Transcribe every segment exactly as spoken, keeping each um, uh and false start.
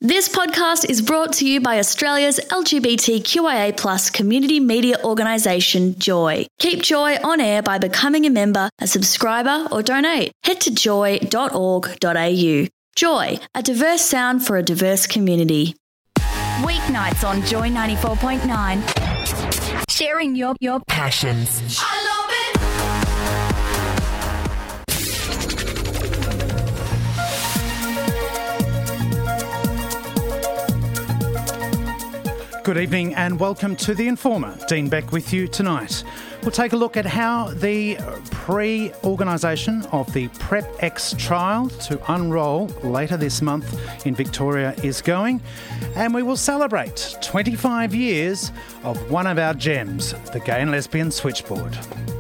This podcast is brought to you by Australia's L G B T Q I A plus community media organisation, Joy. Keep Joy on air by becoming a member, a subscriber or donate. Head to joy dot org dot a u. Joy, a diverse sound for a diverse community. Weeknights on Joy ninety-four point nine. Sharing your, your passions. I love it. Good evening and welcome to The Informer. Dean Beck with you tonight. We'll take a look at how the pre-organisation of the PrEP-X trial to unroll later this month in Victoria is going. And we will celebrate twenty-five years of one of our gems, the Gay and Lesbian Switchboard.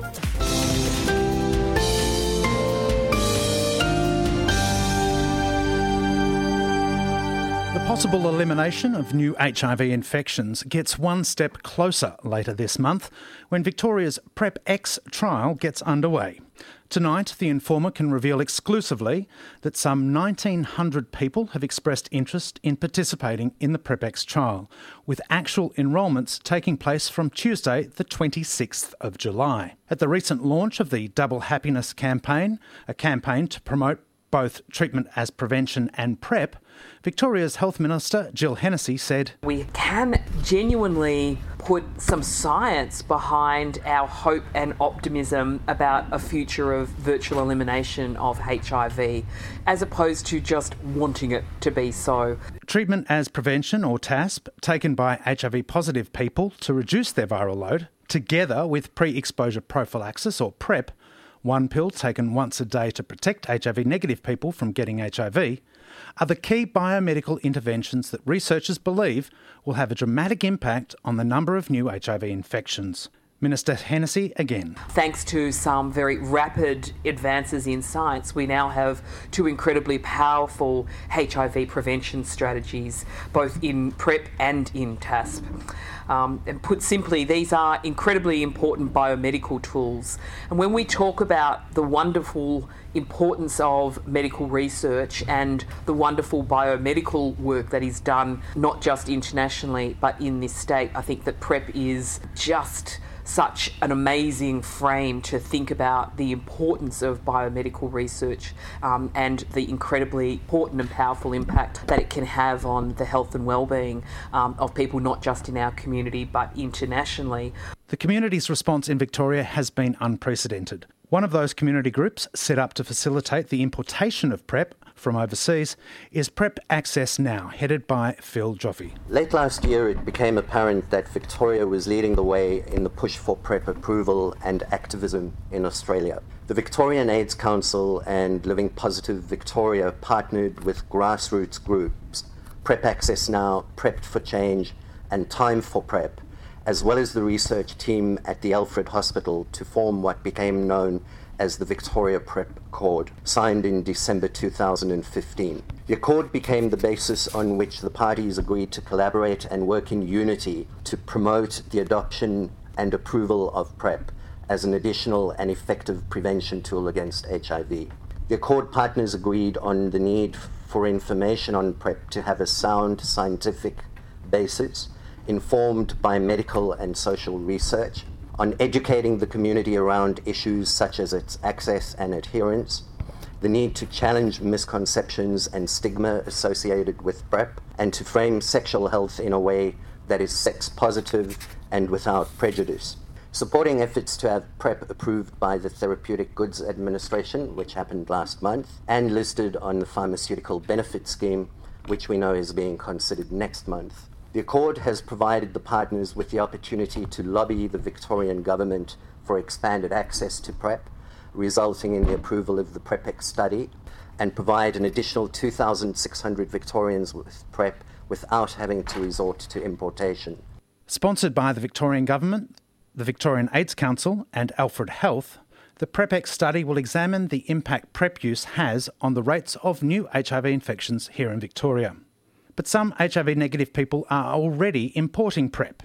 The possible elimination of new H I V infections gets one step closer later this month when Victoria's PrEP-X trial gets underway. Tonight, The Informer can reveal exclusively that some nineteen hundred people have expressed interest in participating in the PrEP-X trial, with actual enrolments taking place from Tuesday, the twenty-sixth of July. At the recent launch of the Double Happiness campaign, a campaign to promote both treatment as prevention and PrEP, Victoria's Health Minister Jill Hennessy said, "We can genuinely put some science behind our hope and optimism about a future of virtual elimination of H I V, as opposed to just wanting it to be so." Treatment as prevention, or T A S P, taken by H I V-positive people to reduce their viral load, together with pre-exposure prophylaxis, or PrEP, one pill taken once a day to protect H I V-negative people from getting H I V, are the key biomedical interventions that researchers believe will have a dramatic impact on the number of new H I V infections. Minister Hennessy again. Thanks to some very rapid advances in science, we now have two incredibly powerful H I V prevention strategies, both in PrEP and in T A S P. Um, and put simply, these are incredibly important biomedical tools. And when we talk about the wonderful importance of medical research and the wonderful biomedical work that is done, not just internationally, but in this state, I think that PrEP is just such an amazing frame to think about the importance of biomedical research um, and the incredibly important and powerful impact that it can have on the health and well-being um, of people, not just in our community but internationally. The community's response in Victoria has been unprecedented. One of those community groups set up to facilitate the importation of PrEP from overseas is PrEP Access Now, headed by Phil Joffe. Late last year, it became apparent that Victoria was leading the way in the push for PrEP approval and activism in Australia. The Victorian AIDS Council and Living Positive Victoria partnered with grassroots groups, PrEP Access Now, Prep for Change and Time for PrEP, as well as the research team at the Alfred Hospital to form what became known as the Victoria PrEP Accord, signed in December two thousand fifteen. The Accord became the basis on which the parties agreed to collaborate and work in unity to promote the adoption and approval of PrEP as an additional and effective prevention tool against H I V. The Accord partners agreed on the need for information on PrEP to have a sound scientific basis, informed by medical and social research, on educating the community around issues such as its access and adherence, the need to challenge misconceptions and stigma associated with PrEP, and to frame sexual health in a way that is sex positive and without prejudice. Supporting efforts to have PrEP approved by the Therapeutic Goods Administration, which happened last month, and listed on the Pharmaceutical Benefit Scheme, which we know is being considered next month. The Accord has provided the partners with the opportunity to lobby the Victorian government for expanded access to PrEP, resulting in the approval of the PrEP-X study, and provide an additional two thousand six hundred Victorians with PrEP without having to resort to importation. Sponsored by the Victorian Government, the Victorian AIDS Council and Alfred Health, the PrEP-X study will examine the impact PrEP use has on the rates of new H I V infections here in Victoria. But some H I V-negative people are already importing PrEP.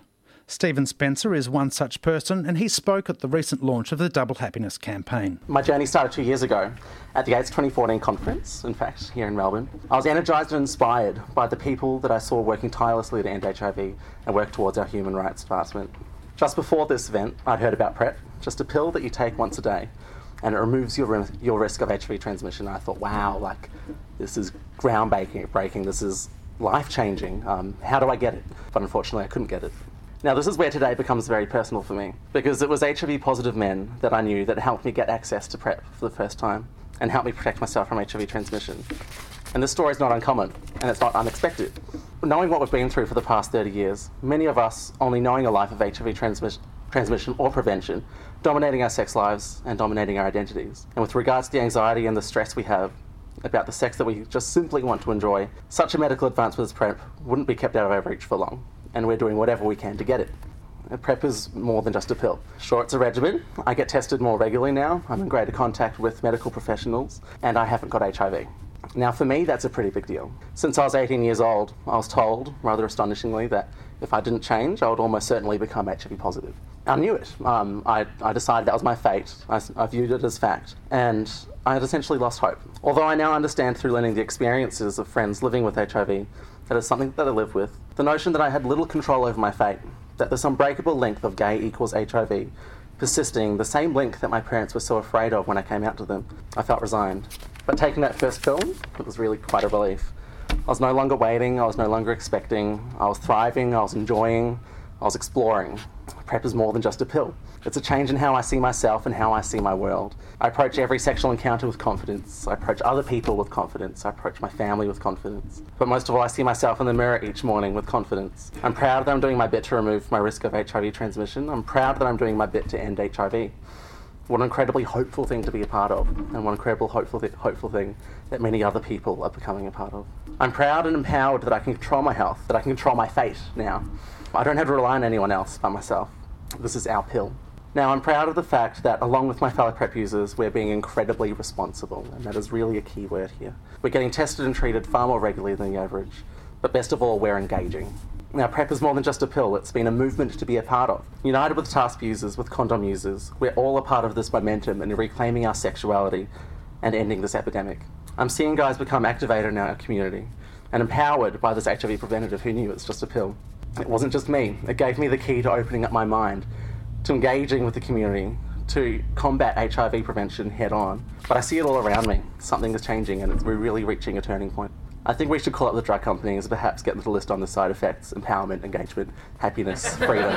Stephen Spencer is one such person, and he spoke at the recent launch of the Double Happiness campaign. My journey started two years ago at the AIDS twenty fourteen conference, in fact, here in Melbourne. I was energised and inspired by the people that I saw working tirelessly to end H I V and work towards our human rights advancement. Just before this event, I'd heard about PrEP, just a pill that you take once a day, and it removes your, your risk of H I V transmission. And I thought, wow, like, this is groundbreaking, breaking, this is life-changing. Um, how do I get it? But unfortunately, I couldn't get it. Now, this is where today becomes very personal for me, because it was H I V-positive men that I knew that helped me get access to PrEP for the first time and helped me protect myself from H I V transmission. And this story is not uncommon, and it's not unexpected. Knowing what we've been through for the past thirty years, many of us only knowing a life of H I V transmission, transmission or prevention, dominating our sex lives and dominating our identities. And with regards to the anxiety and the stress we have about the sex that we just simply want to enjoy, such a medical advancement as PrEP wouldn't be kept out of our reach for long, and we're doing whatever we can to get it. PrEP is more than just a pill. Sure, it's a regimen. I get tested more regularly now. I'm in greater contact with medical professionals, and I haven't got H I V. Now, for me, that's a pretty big deal. Since I was eighteen years old, I was told, rather astonishingly, that if I didn't change, I would almost certainly become H I V positive. I knew it. Um, I, I decided that was my fate. I, I viewed it as fact. And I had essentially lost hope. Although I now understand through learning the experiences of friends living with H I V that it's something that I live with, the notion that I had little control over my fate, that this unbreakable link of gay equals H I V, persisting, the same link that my parents were so afraid of when I came out to them, I felt resigned. But taking that first pill, it was really quite a relief. I was no longer waiting, I was no longer expecting, I was thriving, I was enjoying, I was exploring. PrEP is more than just a pill. It's a change in how I see myself and how I see my world. I approach every sexual encounter with confidence. I approach other people with confidence. I approach my family with confidence. But most of all, I see myself in the mirror each morning with confidence. I'm proud that I'm doing my bit to remove my risk of H I V transmission. I'm proud that I'm doing my bit to end H I V. What an incredibly hopeful thing to be a part of, and what an incredible hopeful, th- hopeful thing that many other people are becoming a part of. I'm proud and empowered that I can control my health, that I can control my fate now. I don't have to rely on anyone else but myself. This is our pill. Now, I'm proud of the fact that, along with my fellow PrEP users, we're being incredibly responsible, and that is really a key word here. We're getting tested and treated far more regularly than the average, but best of all, we're engaging. Now, PrEP is more than just a pill. It's been a movement to be a part of. United with TASP users, with condom users, we're all a part of this momentum in reclaiming our sexuality and ending this epidemic. I'm seeing guys become activated in our community and empowered by this H I V preventative who knew it's just a pill. It wasn't just me. It gave me the key to opening up my mind, to engaging with the community, to combat H I V prevention head on. But I see it all around me. Something is changing, and it's, we're really reaching a turning point. I think we should call up the drug companies and perhaps get them to list on the side effects: empowerment, engagement, happiness, freedom.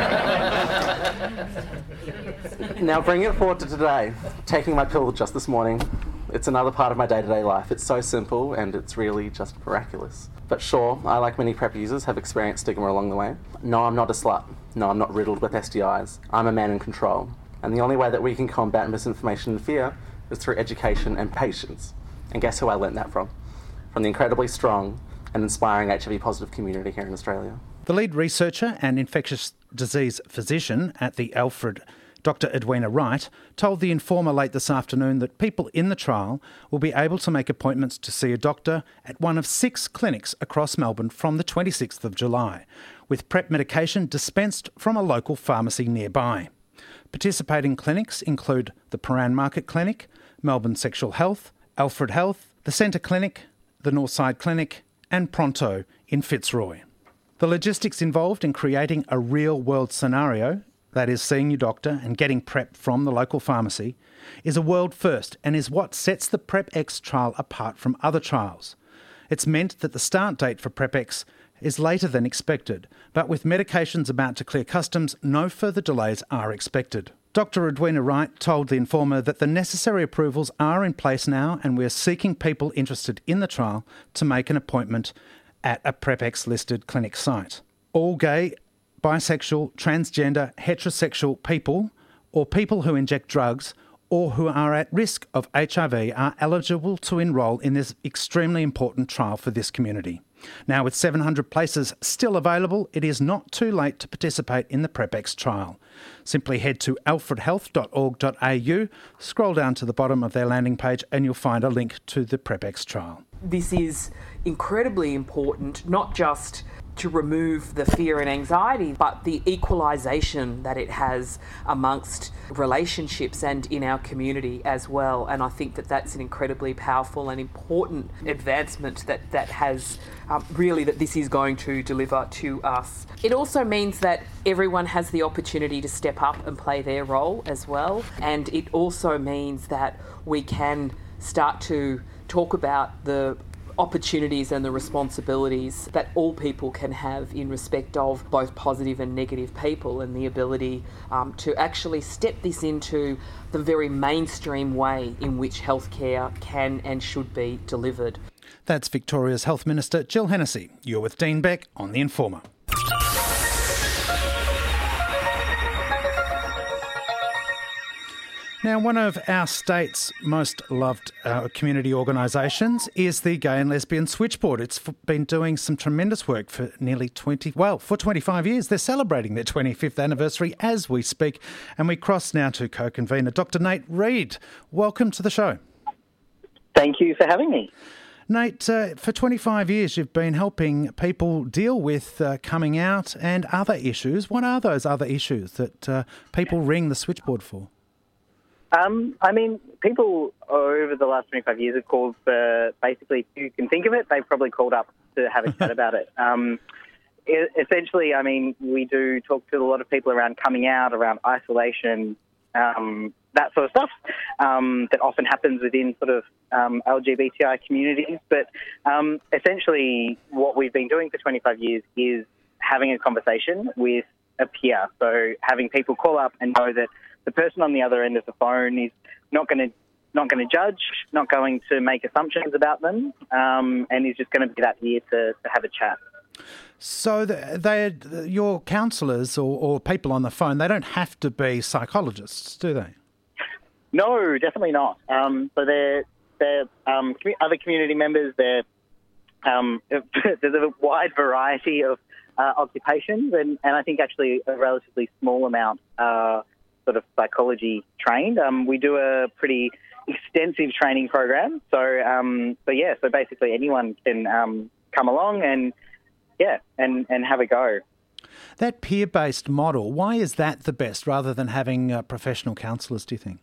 Now, bring it forward to today. Taking my pill just this morning. It's another part of my day-to-day life. It's so simple, and it's really just miraculous. But sure, I, like many PrEP users, have experienced stigma along the way. No, I'm not a slut. No, I'm not riddled with S T Is. I'm a man in control. And the only way that we can combat misinformation and fear is through education and patience. And guess who I learnt that from? From the incredibly strong and inspiring H I V-positive community here in Australia. The lead researcher and infectious disease physician at the Alfred, Doctor Edwina Wright, told the Informer late this afternoon that people in the trial will be able to make appointments to see a doctor at one of six clinics across Melbourne from the twenty-sixth of July, with PrEP medication dispensed from a local pharmacy nearby. Participating clinics include the Paran Market Clinic, Melbourne Sexual Health, Alfred Health, the Centre Clinic, the Northside Clinic and Pronto in Fitzroy. The logistics involved in creating a real-world scenario, that is seeing your doctor and getting PrEP from the local pharmacy, is a world first and is what sets the PrEP-X trial apart from other trials. It's meant that the start date for PrEP-X is later than expected, but with medications about to clear customs, no further delays are expected. Doctor Edwina Wright told the Informer that the necessary approvals are in place now, and we're seeking people interested in the trial to make an appointment at a PrEP-X listed clinic site. All gay, bisexual, transgender, heterosexual people or people who inject drugs or who are at risk of H I V are eligible to enrol in this extremely important trial for this community. Now, with seven hundred places still available, it is not too late to participate in the PrEP-X trial. Simply head to alfred health dot org dot a u, scroll down to the bottom of their landing page and you'll find a link to the PrEP-X trial. This is incredibly important, not just to remove the fear and anxiety, but the equalisation that it has amongst relationships and in our community as well. And I think that that's an incredibly powerful and important advancement that, that has um, really that this is going to deliver to us. It also means that everyone has the opportunity to step up and play their role as well. And it also means that we can start to talk about the opportunities and the responsibilities that all people can have in respect of both positive and negative people, and the ability um, to actually step this into the very mainstream way in which healthcare can and should be delivered. That's Victoria's Health Minister Jill Hennessy. You're with Dean Beck on The Informer. Now, one of our state's most loved uh, community organisations is the Gay and Lesbian Switchboard. It's f- been doing some tremendous work for nearly twenty, well, for twenty-five years. They're celebrating their twenty-fifth anniversary as we speak. And we cross now to co-convener Doctor Nate Reid. Welcome to the show. Thank you for having me. Nate, uh, for twenty-five years you've been helping people deal with uh, coming out and other issues. What are those other issues that uh, people ring the switchboard for? Um, I mean, people over the last twenty-five years have called for, basically, if you can think of it, they've probably called up to have a chat about it. Um, it. Essentially, I mean, we do talk to a lot of people around coming out, around isolation, um, that sort of stuff um, that often happens within sort of um, L G B T I communities. But um, essentially, what we've been doing for twenty-five years is having a conversation with a peer. So having people call up and know that the person on the other end of the phone is not going to not going to judge, not going to make assumptions about them, um, and is just going to be that ear to, to have a chat. So they, your counsellors or, or people on the phone, they don't have to be psychologists, do they? No, definitely not. Um, so they're they're um, other community members. They're um, there's a wide variety of uh, occupations, and, and I think actually a relatively small amount are sort of psychology trained. Um, we do a pretty extensive training program. So, um, so yeah, so basically anyone can um, come along and, yeah, and, and have a go. That peer-based model, why is that the best rather than having uh, professional counsellors, do you think?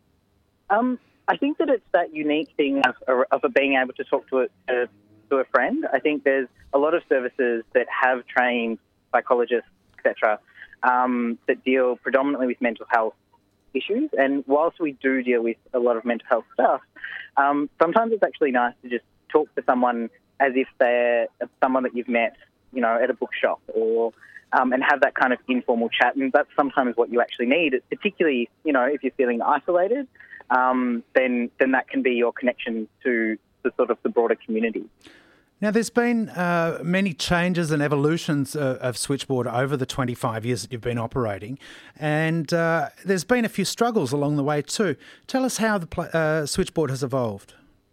Um, I think that it's that unique thing of, of being able to talk to a, to, to a friend. I think there's a lot of services that have trained psychologists, et cetera, Um, that deal predominantly with mental health issues. And whilst we do deal with a lot of mental health stuff, um, sometimes it's actually nice to just talk to someone as if they're someone that you've met, you know, at a bookshop, or um, and have that kind of informal chat. And that's sometimes what you actually need. It's particularly, you know, if you're feeling isolated, um, then then that can be your connection to the sort of the broader community. Now, there's been uh, many changes and evolutions uh, of Switchboard over the twenty-five years that you've been operating, and uh, there's been a few struggles along the way too. Tell us how the pl- uh, Switchboard has evolved.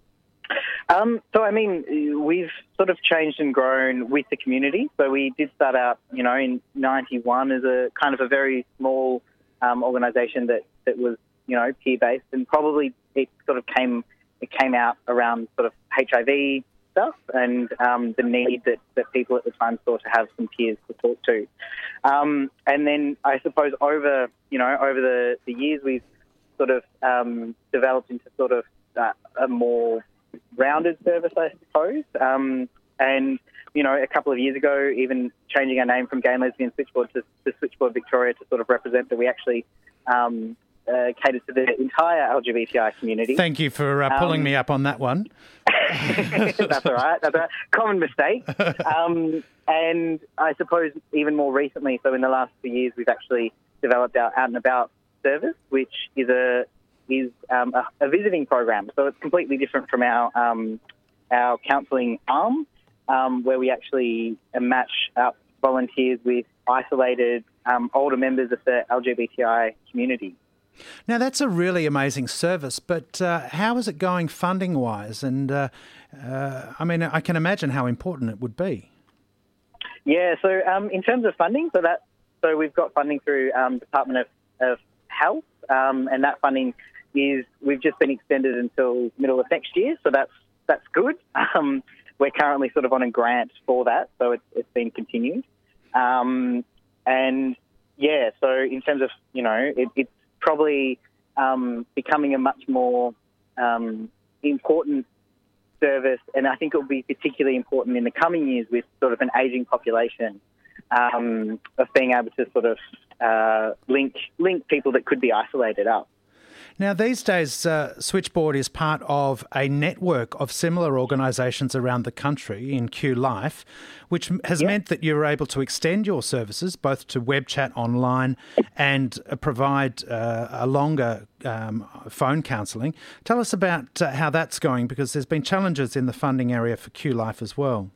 Um, so, I mean, we've sort of changed and grown with the community. So we did start out, you know, in ninety-one as a kind of a very small um, organisation that, that was, you know, peer-based, and probably it sort of came it came out around sort of H I V stuff and um, the need that, that people at the time saw to have some peers to talk to. Um, and then I suppose over, you know, over the, the years we've sort of um, developed into sort of uh, a more rounded service, I suppose. Um, and, you know, a couple of years ago, even changing our name from Gay and Lesbian Switchboard to, to Switchboard Victoria to sort of represent that we actually um, uh, cater to the entire L G B T I community. Thank you for uh, pulling um, me up on that one. That's all right. That's a common mistake. Um, and I suppose even more recently, so in the last few years, we've actually developed our Out and About service, which is a is um, a, a visiting program. So it's completely different from our um, our counselling arm, um, where we actually match up volunteers with isolated um, older members of the L G B T I community. Now, that's a really amazing service, but uh, how is it going funding-wise? And, uh, uh, I mean, I can imagine how important it would be. Yeah, so um, in terms of funding, so that so we've got funding through um, Department of, of Health, um, and that funding is, we've just been extended until middle of next year, so that's that's good. Um, we're currently sort of on a grant for that, so it's, it's been continued. Um, and yeah, so in terms of, you know, it, it's probably um, becoming a much more um, important service, and I think it will be particularly important in the coming years with sort of an ageing population, um, of being able to sort of uh, link link people that could be isolated up. Now, these days, uh, Switchboard is part of a network of similar organisations around the country in Q Life, which has yep. meant that you're able to extend your services both to web chat online and uh, provide uh, a longer um, phone counselling. Tell us about uh, how that's going, because there's been challenges in the funding area for Q Life as well.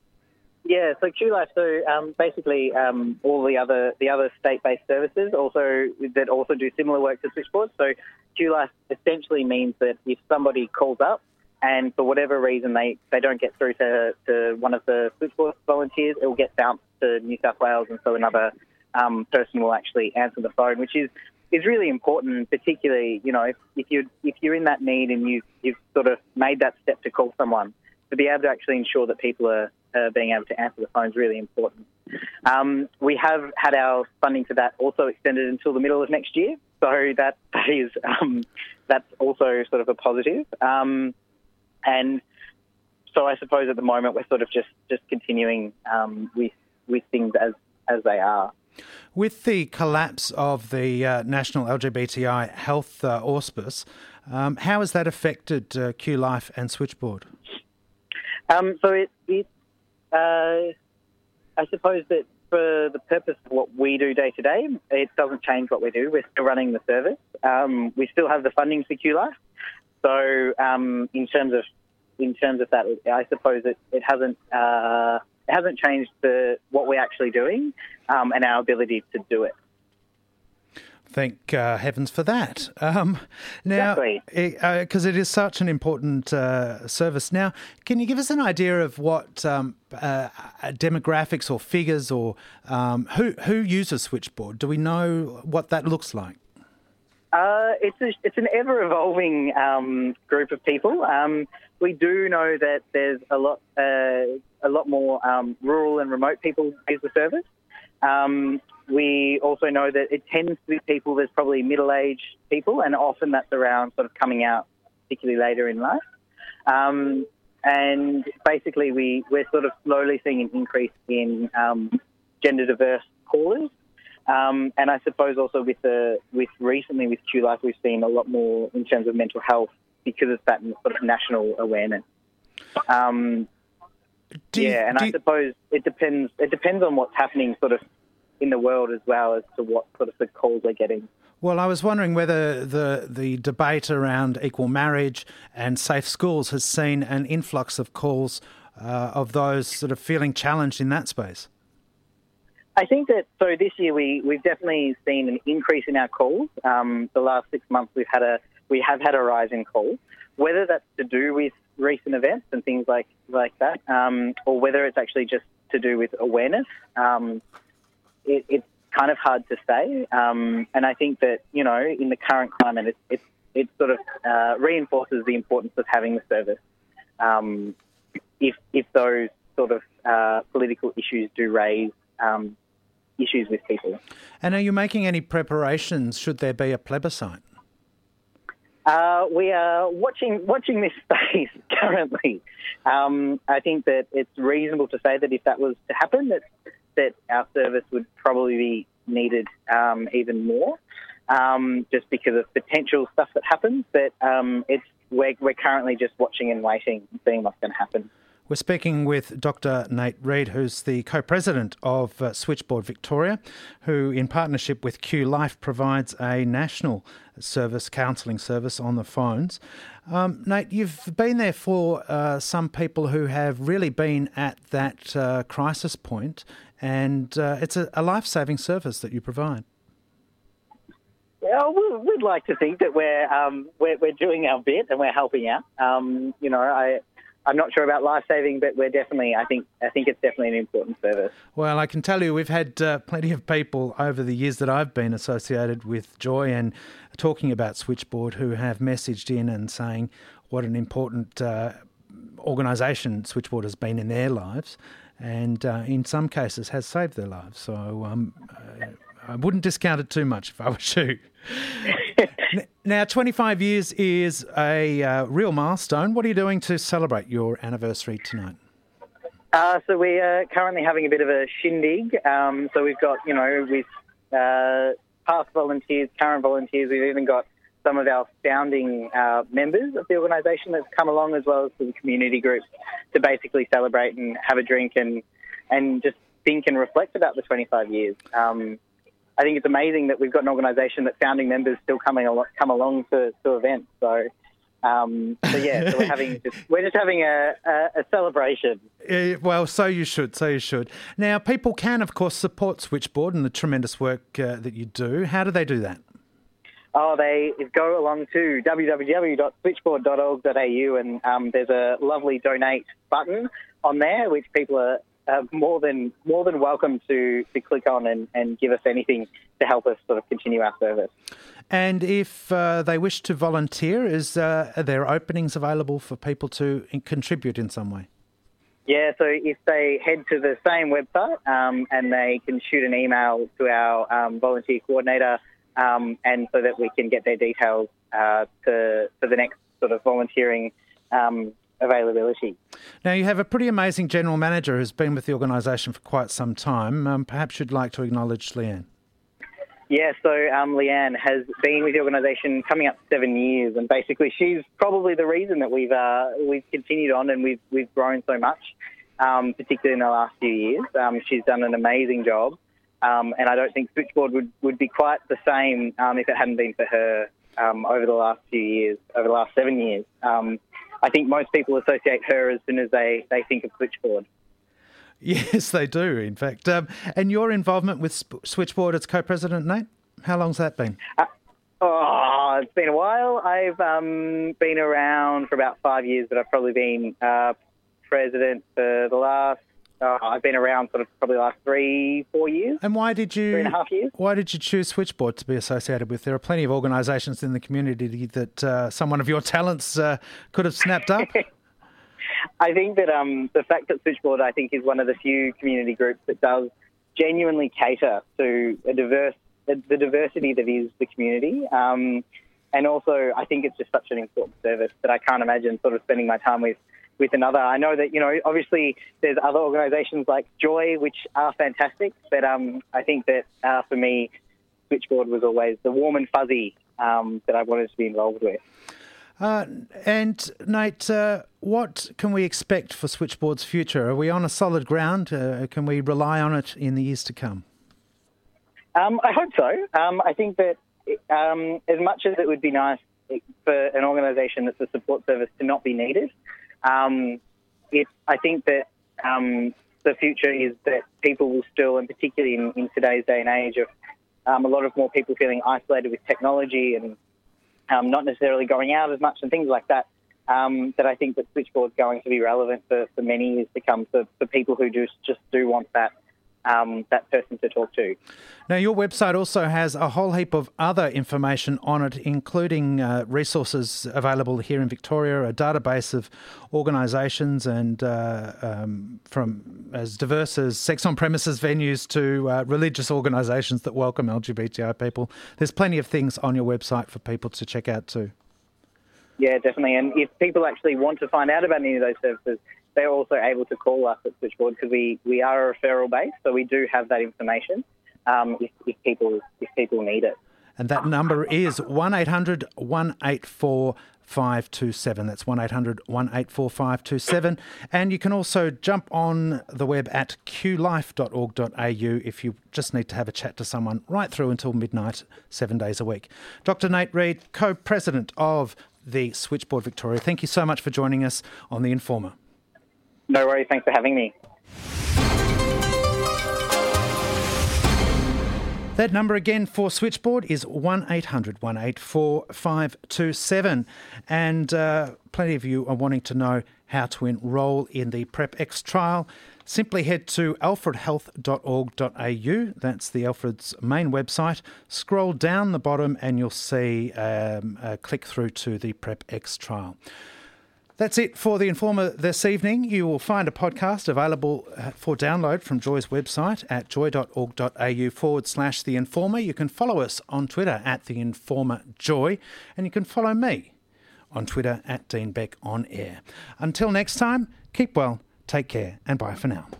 Yeah, so Q Life, so um, basically um, all the other the other state-based services also that also do similar work to Switchboard. So Q Life essentially means that if somebody calls up and for whatever reason they, they don't get through to, to one of the Switchboard volunteers, it will get bounced to New South Wales, and so another um, person will actually answer the phone, which is, is really important, particularly, you know, if, if you're if you're in that need and you've you've sort of made that step to call someone, to be able to actually ensure that people are uh, being able to answer the phone is really important. Um, we have had our funding for that also extended until the middle of next year, so that, that is um, that's also sort of a positive. Um, and so I suppose at the moment we're sort of just just continuing um, with with things as as they are. With the collapse of the uh, National L G B T I Health uh, Auspice, um, how has that affected uh, Q Life and Switchboard? Um, so it, it uh, I suppose that for the purpose of what we do day to day, it doesn't change what we do. We're still running the service. Um, we still have the funding for Q Life. So um, in terms of in terms of that, I suppose it, it hasn't uh, it hasn't changed the what we're actually doing um, and our ability to do it. Thank uh, heavens for that. Um, now, because exactly. it, uh, it is such an important uh, service. Now, can you give us an idea of what um, uh, demographics or figures or um, who who uses Switchboard? Do we know what that looks like? Uh, it's a, it's an ever-evolving um, group of people. Um, we do know that there's a lot uh, a lot more um, rural and remote people who use the service. Um, we also know that it tends to be people that's probably middle-aged people, and often that's around sort of coming out, particularly later in life. Um, and basically, we, we're sort of slowly seeing an increase in um, gender-diverse callers. Um, and I suppose also with the with recently with Q Life, we've seen a lot more in terms of mental health because of that sort of national awareness. Um, you, yeah, and I suppose it depends. It depends on what's happening, sort of, in the world as well as to what sort of the calls they're getting. Well, I was wondering whether the the debate around equal marriage and safe schools has seen an influx of calls uh, of those sort of feeling challenged in that space. I think that, so this year we, we've definitely seen an increase in our calls. Um, the last six months we've had a, we have had a rise in calls, whether that's to do with recent events and things like, like that, um, or whether it's actually just to do with awareness. Um, it, it's kind of hard to say. Um, and I think that, you know, in the current climate, it, it, it sort of uh, reinforces the importance of having the service. Um, if, if those sort of uh, political issues do raise um, issues with people. And are you making any preparations should there be a plebiscite? Uh, we are watching watching this space currently. Um, I think that it's reasonable to say that if that was to happen, that that our service would probably be needed um, even more, um, just because of potential stuff that happens. But um, it's we're, we're currently just watching and waiting and seeing what's going to happen. We're speaking with Doctor Nate Reid, who's the co-president of uh, Switchboard Victoria, who in partnership with Q Life provides a national service, counselling service on the phones. Um, Nate, you've been there for uh, some people who have really been at that uh, crisis point, and uh, it's a, a life-saving service that you provide. Yeah, we'd like to think that we're um, we're, we're doing our bit and we're helping out. Um, you know, I. I'm not sure about life-saving, but we're definitely, I think I think it's definitely an important service. Well, I can tell you we've had uh, plenty of people over the years that I've been associated with Joy and talking about Switchboard who have messaged in and saying what an important uh, organisation Switchboard has been in their lives, and uh, in some cases has saved their lives. So um, uh, I wouldn't discount it too much if I was you. Now, twenty-five years is a uh, real milestone. What are you doing to celebrate your anniversary tonight? Uh, so we are currently having a bit of a shindig. Um, so we've got, you know, with uh, past volunteers, current volunteers, we've even got some of our founding uh, members of the organisation that's come along, as well as the community groups, to basically celebrate and have a drink and and just think and reflect about the twenty-five years. Um, I think it's amazing that we've got an organisation that founding members still coming al- come along to, to events. So, um, so yeah, so we're having just, we're just having a, a, a celebration. Uh, well, so you should, so you should. Now, people can, of course, support Switchboard and the tremendous work uh, that you do. How do they do that? Oh, they go along to w w w dot switchboard dot org dot a u and um, there's a lovely donate button on there, which people are uh, more than more than welcome to, to click on and, and give us anything to help us sort of continue our service. And if uh, they wish to volunteer, is uh, are there openings available for people to contribute in some way? Yeah, so if they head to the same website um, and they can shoot an email to our um, volunteer coordinator, Um, and so that we can get their details uh, to, for the next sort of volunteering um, availability. Now, you have a pretty amazing general manager who's been with the organisation for quite some time. Um, perhaps you'd like to acknowledge Leanne. Yeah, so um, Leanne has been with the organisation coming up to seven years, and basically she's probably the reason that we've uh, we've continued on and we've we've grown so much, um, particularly in the last few years. Um, she's done an amazing job. Um, and I don't think Switchboard would, would be quite the same um, if it hadn't been for her um, over the last few years, over the last seven years. Um, I think most people associate her as soon as they, they think of Switchboard. Yes, they do, in fact. Um, and your involvement with Switchboard as co-president, Nate, how long's that been? Uh, oh, it's been a while. I've um, been around for about five years, but I've probably been uh, president for the last Uh, I've been around sort of probably the last three, four years. And why did you? Three and a half years. Why did you choose Switchboard to be associated with? There are plenty of organisations in the community that uh, someone of your talents uh, could have snapped up. I think that um, the fact that Switchboard, I think, is one of the few community groups that does genuinely cater to a diverse, the, the diversity that is the community. Um, and also, I think it's just such an important service that I can't imagine sort of spending my time with. with another. I know that, you know, obviously there's other organisations like Joy, which are fantastic, but um, I think that uh, for me, Switchboard was always the warm and fuzzy um, that I wanted to be involved with. Uh, and Nate, uh, what can we expect for Switchboard's future? Are we on a solid ground? Uh, can we rely on it in the years to come? Um, I hope so. Um, I think that um, as much as it would be nice for an organisation that's a support service to not be needed, Um, it, I think that um, the future is that people will still, and particularly in, in today's day and age of um, a lot of more people feeling isolated with technology and um, not necessarily going out as much and things like that, um, that I think that Switchboard's going to be relevant for, for many years to come for, for people who just, just do want that Um, that person to talk to. Now, your website also has a whole heap of other information on it, including uh, resources available here in Victoria, a database of organisations and uh, um, from as diverse as sex on premises venues to uh, religious organisations that welcome L G B T I people. There's plenty of things on your website for people to check out too. Yeah, definitely. And if people actually want to find out about any of those services, they're also able to call us at Switchboard because we, we are a referral base, so we do have that information um, if, if people if people need it. And that number is one eight hundred, one eight four, five two seven. That's one eight hundred, one eight four, five two seven. And you can also jump on the web at q life dot org dot a u if you just need to have a chat to someone right through until midnight, seven days a week. Doctor Nate Reid, co-president of the Switchboard Victoria, thank you so much for joining us on The Informer. No worries. Thanks for having me. That number again for Switchboard is one eight hundred, one eight four, five two seven. And uh, plenty of you are wanting to know how to enrol in the PrEP-X trial. Simply head to alfred health dot org dot a u. That's the Alfred's main website. Scroll down the bottom and you'll see um, a click through to the PrEP-X trial. That's it for The Informer this evening. You will find a podcast available for download from Joy's website at joy.org.au forward slash The Informer. You can follow us on Twitter at The Informer Joy, and you can follow me on Twitter at Dean Beck On Air. Until next time, keep well, take care, and bye for now.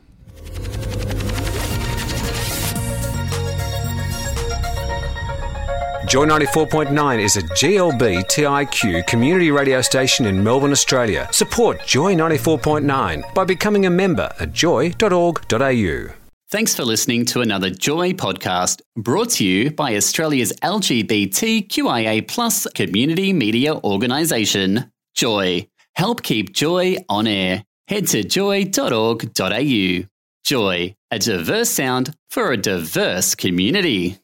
Joy ninety-four point nine is a G L B T I Q community radio station in Melbourne, Australia. Support Joy ninety-four point nine by becoming a member at joy dot org dot a u. Thanks for listening to another Joy podcast brought to you by Australia's L G B T Q I A plus community media organisation, Joy. Help keep Joy on air. Head to joy dot org dot a u. Joy, a diverse sound for a diverse community.